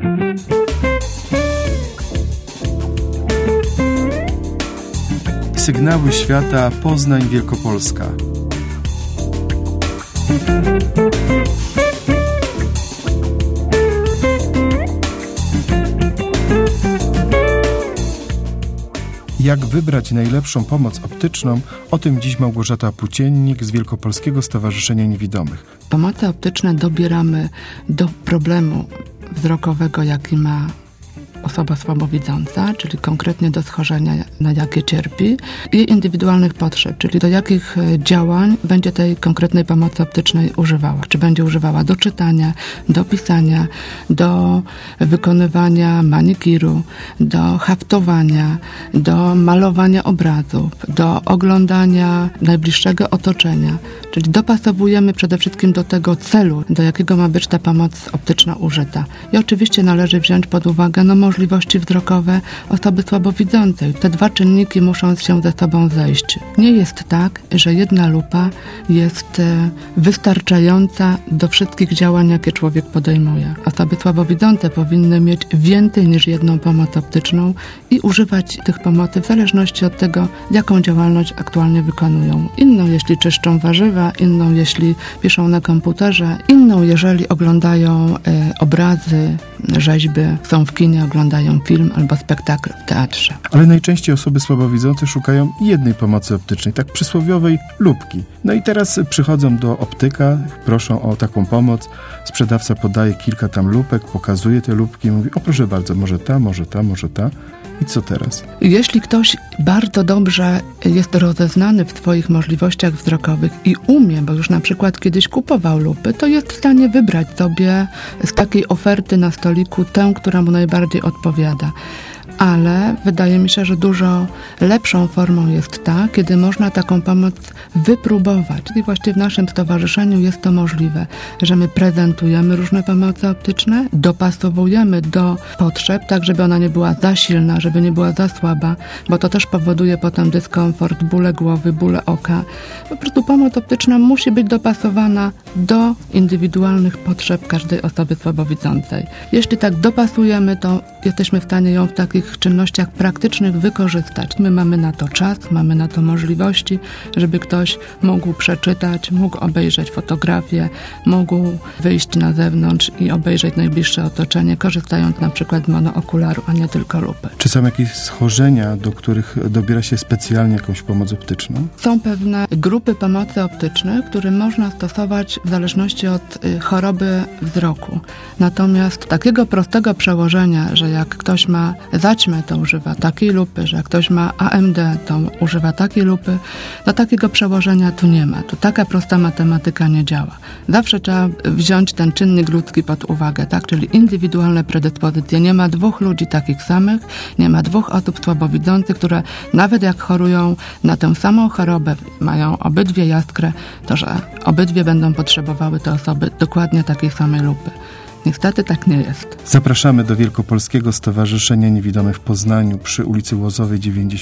Sygnały świata, Poznań, Wielkopolska. Jak wybrać najlepszą pomoc optyczną? O tym dziś Małgorzata Płóciennik z Wielkopolskiego Stowarzyszenia Niewidomych. Pomoce optyczne dobieramy do problemu wzrokowego, jaki ma osoba słabowidząca, czyli konkretnie do schorzenia, na jakie cierpi, i indywidualnych potrzeb, czyli do jakich działań będzie tej konkretnej pomocy optycznej używała. Czy będzie używała do czytania, do pisania, do wykonywania manikiru, do haftowania, do malowania obrazów, do oglądania najbliższego otoczenia. Czyli dopasowujemy przede wszystkim do tego celu, do jakiego ma być ta pomoc optyczna użyta. I oczywiście należy wziąć pod uwagę możliwości wzrokowe osoby słabowidzącej. Te dwa czynniki muszą się ze sobą zejść. Nie jest tak, że jedna lupa jest wystarczająca do wszystkich działań, jakie człowiek podejmuje. Osoby słabowidzące powinny mieć więcej niż jedną pomoc optyczną i używać tych pomocy w zależności od tego, jaką działalność aktualnie wykonują. Inną, jeśli czyszczą warzywa, inną, jeśli piszą na komputerze, inną, jeżeli oglądają obrazy, rzeźby, są w kinie, oglądają film albo spektakl w teatrze. Ale najczęściej osoby słabowidzące szukają jednej pomocy optycznej, tak przysłowiowej lupki. No i teraz przychodzą do optyka, proszą o taką pomoc. Sprzedawca podaje kilka tam lupek, pokazuje te lupki i mówi: o proszę bardzo, może ta, może ta, może ta. I co teraz? Jeśli ktoś bardzo dobrze jest rozeznany w swoich możliwościach wzrokowych i umie, bo już na przykład kiedyś kupował lupy, to jest w stanie wybrać sobie z takiej oferty na stoliku tę, która mu najbardziej odpowiada. Ale wydaje mi się, że dużo lepszą formą jest ta, kiedy można taką pomoc wypróbować. I właśnie w naszym stowarzyszeniu jest to możliwe, że my prezentujemy różne pomocy optyczne, dopasowujemy do potrzeb, tak żeby ona nie była za silna, żeby nie była za słaba, bo to też powoduje potem dyskomfort, bóle głowy, bóle oka. Po prostu pomoc optyczna musi być dopasowana do indywidualnych potrzeb każdej osoby słabowidzącej. Jeśli tak dopasujemy, to jesteśmy w stanie ją w takich czynnościach praktycznych wykorzystać. My mamy na to czas, mamy na to możliwości, żeby ktoś mógł przeczytać, mógł obejrzeć fotografię, mógł wyjść na zewnątrz i obejrzeć najbliższe otoczenie, korzystając na przykład z monookularu, a nie tylko lupy. Czy są jakieś schorzenia, do których dobiera się specjalnie jakąś pomoc optyczną? Są pewne grupy pomocy optycznych, które można stosować w zależności od choroby wzroku. Natomiast takiego prostego przełożenia, że jak ktoś ma zaćmę, to używa takiej lupy, że jak ktoś ma AMD, to używa takiej lupy, no takiego przełożenia tu nie ma. Tu taka prosta matematyka nie działa. Zawsze trzeba wziąć ten czynnik ludzki pod uwagę, tak? Czyli indywidualne predyspozycje. Nie ma dwóch ludzi takich samych, nie ma dwóch osób słabowidzących, które nawet jak chorują na tę samą chorobę, mają obydwie jaskrę, to że obydwie będą potrzebowały te osoby dokładnie takiej samej lupy. Niestety tak nie jest. Zapraszamy do Wielkopolskiego Stowarzyszenia Niewidomych w Poznaniu przy ulicy Łozowej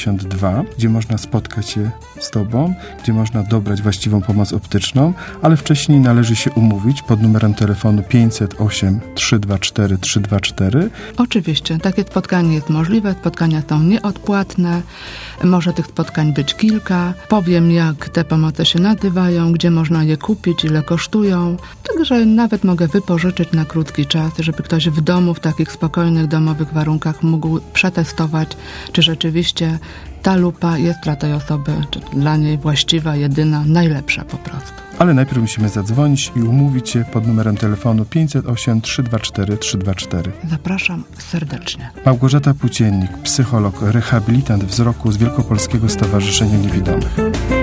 92, gdzie można spotkać się z Tobą, gdzie można dobrać właściwą pomoc optyczną, ale wcześniej należy się umówić pod numerem telefonu 508 324 324. Oczywiście, takie spotkanie jest możliwe, spotkania są nieodpłatne, może tych spotkań być kilka. Powiem, jak te pomoce się nazywają, gdzie można je kupić, ile kosztują, także nawet mogę wypożyczyć na krótki czas, żeby ktoś w domu, w takich spokojnych, domowych warunkach mógł przetestować, czy rzeczywiście ta lupa jest dla tej osoby, czy dla niej właściwa, jedyna, najlepsza po prostu. Ale najpierw musimy zadzwonić i umówić się pod numerem telefonu 508 324 324. Zapraszam serdecznie. Małgorzata Płóciennik, psycholog, rehabilitant wzroku z Wielkopolskiego Stowarzyszenia Niewidomych.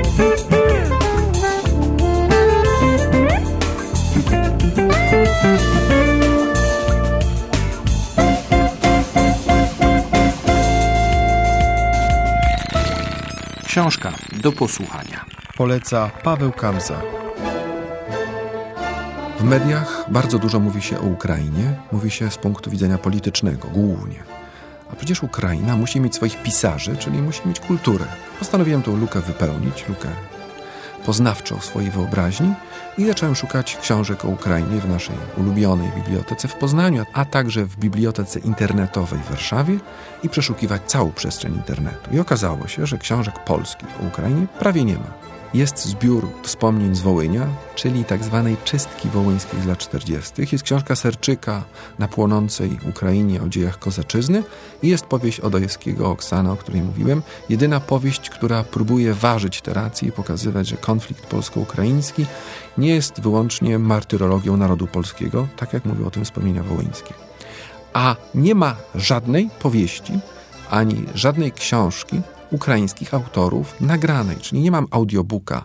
Książka do posłuchania. Poleca Paweł Kamza. W mediach bardzo dużo mówi się o Ukrainie. Mówi się z punktu widzenia politycznego, głównie. A przecież Ukraina musi mieć swoich pisarzy, czyli musi mieć kulturę. Postanowiłem tą lukę wypełnić, lukę poznawczą swojej wyobraźni i zacząłem szukać książek o Ukrainie w naszej ulubionej bibliotece w Poznaniu, a także w bibliotece internetowej w Warszawie i przeszukiwać całą przestrzeń internetu. I okazało się, że książek polskich o Ukrainie prawie nie ma. Jest zbiór wspomnień z Wołynia, czyli tak zwanej czystki wołyńskiej z lat 40. Jest książka Serczyka na płonącej Ukrainie o dziejach kozaczyzny i jest powieść Odojewskiego Oksana, o której mówiłem. Jedyna powieść, która próbuje ważyć te racje i pokazywać, że konflikt polsko-ukraiński nie jest wyłącznie martyrologią narodu polskiego, tak jak mówią o tym wspomnienia wołyńskie. A nie ma żadnej powieści, ani żadnej książki ukraińskich autorów nagranej, czyli nie mam audiobooka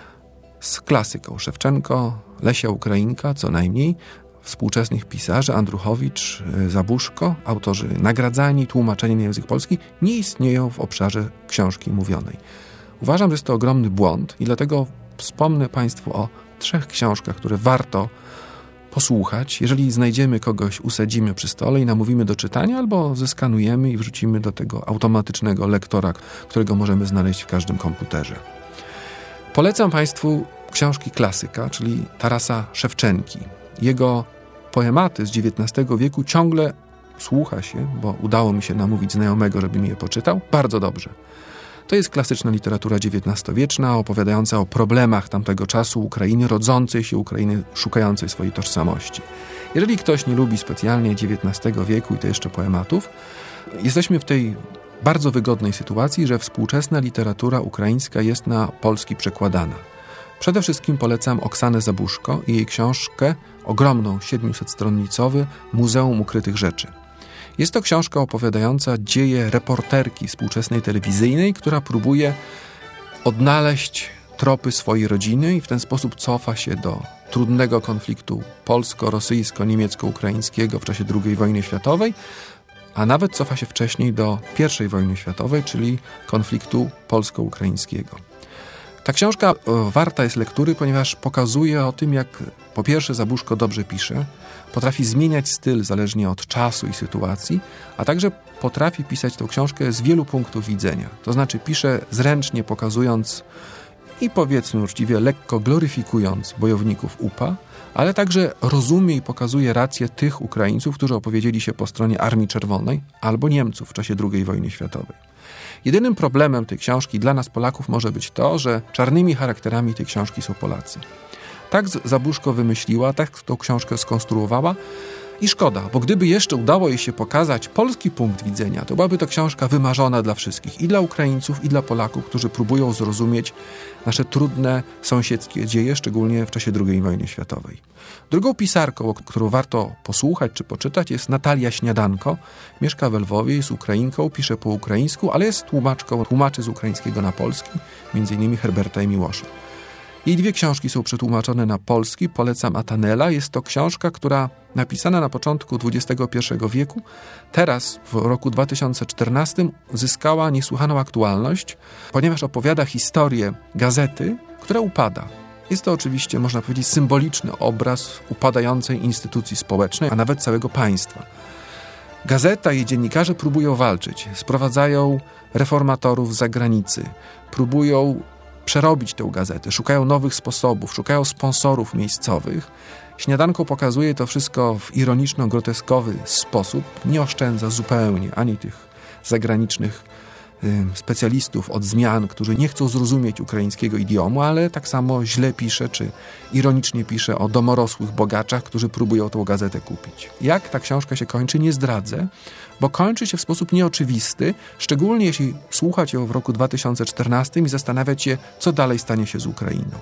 z klasyką Szewczenko, Lesia Ukrainka, co najmniej, współczesnych pisarzy, Andruchowicz, Zabuszko, autorzy nagradzani, tłumaczeni na język polski, nie istnieją w obszarze książki mówionej. Uważam, że jest to ogromny błąd i dlatego wspomnę Państwu o 3 książkach, które warto posłuchać. Jeżeli znajdziemy kogoś, usadzimy przy stole i namówimy do czytania, albo zeskanujemy i wrzucimy do tego automatycznego lektora, którego możemy znaleźć w każdym komputerze. Polecam Państwu książki klasyka, czyli Tarasa Szewczenki. Jego poematy z XIX wieku ciągle słucha się, bo udało mi się namówić znajomego, żeby mi je poczytał, bardzo dobrze. To jest klasyczna literatura XIX-wieczna, opowiadająca o problemach tamtego czasu Ukrainy, rodzącej się Ukrainy, szukającej swojej tożsamości. Jeżeli ktoś nie lubi specjalnie XIX wieku i to jeszcze poematów, jesteśmy w tej bardzo wygodnej sytuacji, że współczesna literatura ukraińska jest na polski przekładana. Przede wszystkim polecam Oksanę Zabuszko i jej książkę, ogromną, 700-stronnicowy Muzeum Ukrytych Rzeczy. Jest to książka opowiadająca dzieje reporterki współczesnej telewizyjnej, która próbuje odnaleźć tropy swojej rodziny i w ten sposób cofa się do trudnego konfliktu polsko-rosyjsko-niemiecko-ukraińskiego w czasie II wojny światowej, a nawet cofa się wcześniej do I wojny światowej, czyli konfliktu polsko-ukraińskiego. Ta książka warta jest lektury, ponieważ pokazuje o tym, jak po pierwsze Zabuszko dobrze pisze, potrafi zmieniać styl zależnie od czasu i sytuacji, a także potrafi pisać tę książkę z wielu punktów widzenia. To znaczy pisze zręcznie, pokazując i powiedzmy uczciwie lekko gloryfikując bojowników UPA, ale także rozumie i pokazuje rację tych Ukraińców, którzy opowiedzieli się po stronie Armii Czerwonej albo Niemców w czasie II wojny światowej. Jedynym problemem tej książki dla nas Polaków może być to, że czarnymi charakterami tej książki są Polacy. Tak Zabuszko wymyśliła, tak tą książkę skonstruowała i szkoda, bo gdyby jeszcze udało jej się pokazać polski punkt widzenia, to byłaby to książka wymarzona dla wszystkich, i dla Ukraińców, i dla Polaków, którzy próbują zrozumieć nasze trudne sąsiedzkie dzieje, szczególnie w czasie II wojny światowej. Drugą pisarką, którą warto posłuchać czy poczytać, jest Natalia Śniadanko. Mieszka we Lwowie, jest Ukrainką, pisze po ukraińsku, ale jest tłumaczką, tłumaczy z ukraińskiego na polski, m.in. Herberta i Miłosza. Jej 2 książki są przetłumaczone na polski. Polecam Atanela. Jest to książka, która napisana na początku XXI wieku, teraz w roku 2014 zyskała niesłychaną aktualność, ponieważ opowiada historię gazety, która upada. Jest to oczywiście, można powiedzieć, symboliczny obraz upadającej instytucji społecznej, a nawet całego państwa. Gazeta i jej dziennikarze próbują walczyć, sprowadzają reformatorów z zagranicy, próbują przerobić tę gazetę, szukają nowych sposobów, szukają sponsorów miejscowych. Śniadanko pokazuje to wszystko w ironiczno-groteskowy sposób, nie oszczędza zupełnie ani tych zagranicznych specjalistów od zmian, którzy nie chcą zrozumieć ukraińskiego idiomu, ale tak samo źle pisze, czy ironicznie pisze o domorosłych bogaczach, którzy próbują tę gazetę kupić. Jak ta książka się kończy, nie zdradzę, bo kończy się w sposób nieoczywisty, szczególnie jeśli słuchać ją w roku 2014 i zastanawiać się, co dalej stanie się z Ukrainą.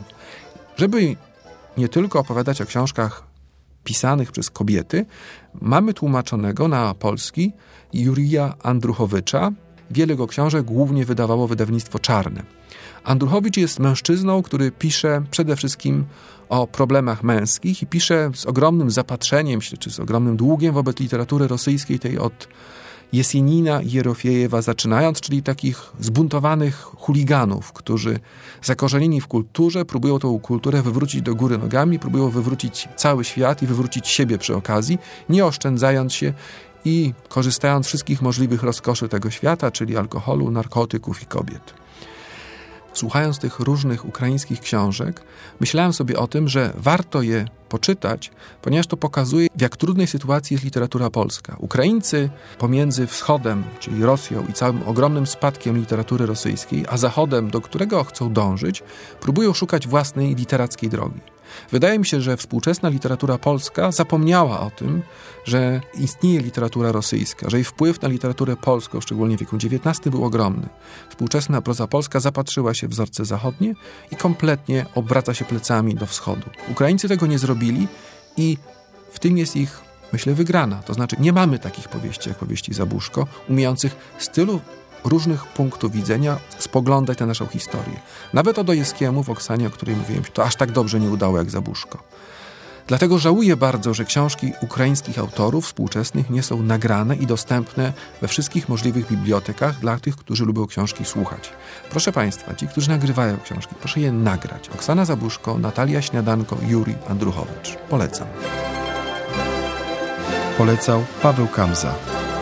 Żeby nie tylko opowiadać o książkach pisanych przez kobiety, mamy tłumaczonego na polski Jurija Andruchowicza. Wiele jego książek głównie wydawało wydawnictwo Czarne. Andruchowicz jest mężczyzną, który pisze przede wszystkim o problemach męskich i pisze z ogromnym zapatrzeniem, czy z ogromnym długiem wobec literatury rosyjskiej, tej od Jesenina i Jerofiejewa zaczynając, czyli takich zbuntowanych chuliganów, którzy zakorzenieni w kulturze próbują tą kulturę wywrócić do góry nogami, próbują wywrócić cały świat i wywrócić siebie przy okazji, nie oszczędzając się i korzystając z wszystkich możliwych rozkoszy tego świata, czyli alkoholu, narkotyków i kobiet. słuchając tych różnych ukraińskich książek, myślałem sobie o tym, że warto je poczytać, ponieważ to pokazuje, w jak trudnej sytuacji jest literatura polska. Ukraińcy pomiędzy wschodem, czyli Rosją i całym ogromnym spadkiem literatury rosyjskiej, a zachodem, do którego chcą dążyć, próbują szukać własnej literackiej drogi. Wydaje mi się, że współczesna literatura polska zapomniała o tym, że istnieje literatura rosyjska, że jej wpływ na literaturę polską, szczególnie w wieku XIX, był ogromny. Współczesna proza polska zapatrzyła się w wzorce zachodnie i kompletnie obraca się plecami do wschodu. Ukraińcy tego nie zrobili i w tym jest ich, myślę, wygrana. To znaczy nie mamy takich powieści jak powieści Zabłuszko, umiejących z tylu różnych punktów widzenia spoglądać na naszą historię. Nawet Odojewskiemu w Oksanie, o której mówiłem, to aż tak dobrze nie udało jak Zabłuszko. Dlatego żałuję bardzo, że książki ukraińskich autorów współczesnych nie są nagrane i dostępne we wszystkich możliwych bibliotekach dla tych, którzy lubią książki słuchać. Proszę Państwa, ci, którzy nagrywają książki, proszę je nagrać. Oksana Zabłuszko, Natalia Śniadanko, Jurij Andruchowicz. Polecam. Polecał Paweł Kamza.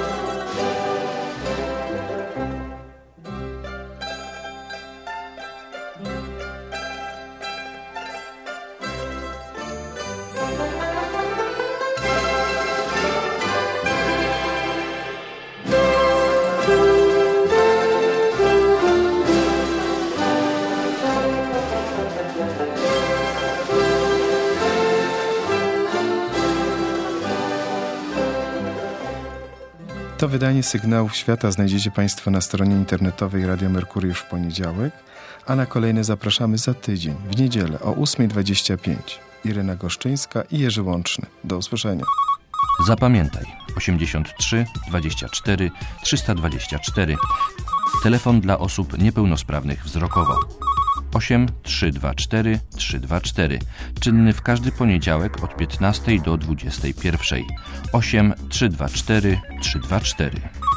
To wydanie Sygnałów Świata znajdziecie Państwo na stronie internetowej Radia Merkury w poniedziałek, a na kolejne zapraszamy za tydzień, w niedzielę o 8:25. Irena Goszczyńska i Jerzy Łączny. Do usłyszenia. Zapamiętaj 83 24 324. Telefon dla osób niepełnosprawnych wzrokowo. 8 324 324. Czynny w każdy poniedziałek od 15 do 21. 8 324 324.